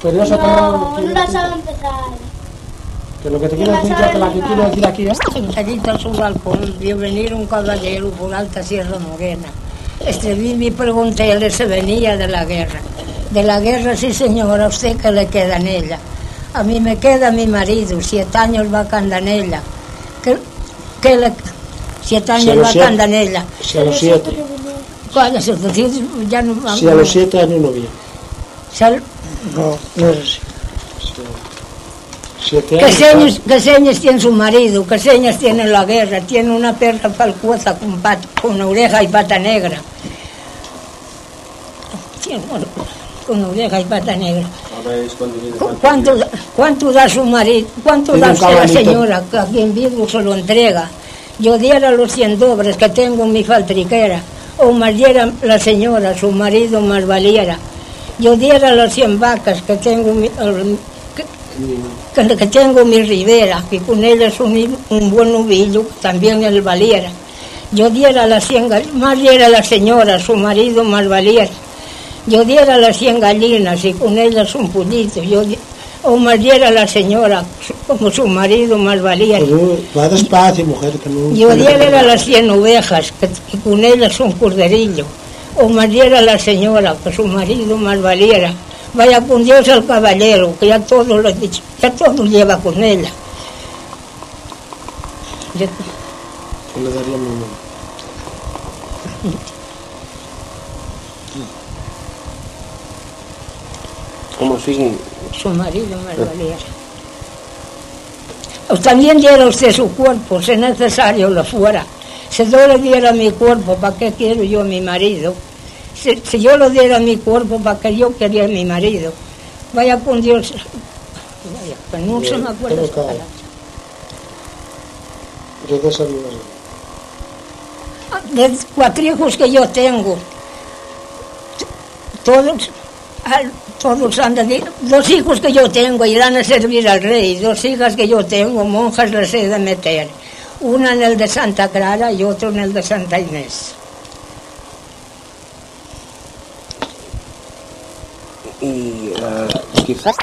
Pero eso no la sabe empezar. Que lo que te quiero decir yo, que la que quiero decir aquí es... Sentadito a su balcón, vio venir un caballero por alta Sierra Morena. Vi y preguntéle si venía de la guerra. De la guerra, sí señora, ¿a usted qué le queda en ella? A mí me queda mi marido, 7 años vacando en ella. ¿Qué le... 7 años vacando en ella. Si a los 7. ¿Cuál es el decir? Ya no... Si a los 7 años no vi. No, no es así. 7 años. ¿Qué señas tiene su marido? ¿Qué señas tiene la guerra? Tiene una perra falcuoza con oreja y pata negra. Con oreja y pata negra. ¿Cuánto da su marido? ¿Cuánto da usted la señora? Que a quien vivo se lo entrega. Yo diera los 100 dobres que tengo en mi faltriquera. O más diera la señora, su marido más valiera. Yo diera las 100 vacas que tengo que tengo mi ribera, que con él es un buen novillo, también él valiera. Yo diera las 100 más diera la señora, su marido más valiera. Yo diera las 100 gallinas y con ellas un pollito. O más diera la señora, como su marido más valiera. Va despacio, mujer. Que no... Yo diera las 100 ovejas, que con ellas un corderillo. O más diera la señora, que su marido más valiera. Vaya con Dios al caballero, que ya todo lo he dicho, ya todo lleva con ella. Yo le daría mi nombre. ¿Cómo sigue? Su marido más valiera. También diera usted su cuerpo, si es necesario lo fuera. Si yo le diera mi cuerpo, ¿para qué quiero yo a mi marido? Si yo le diera mi cuerpo, ¿para qué yo quería a mi marido? Vaya con Dios. Vaya, pues no se me acuerda esa palabra. De 4 hijos que yo tengo, todos han de decir, 2 hijos que yo tengo irán a servir al rey, 2 hijas que yo tengo, monjas les he de meter, una en el de Santa Clara y otra en el de Santa Inés. Y quizás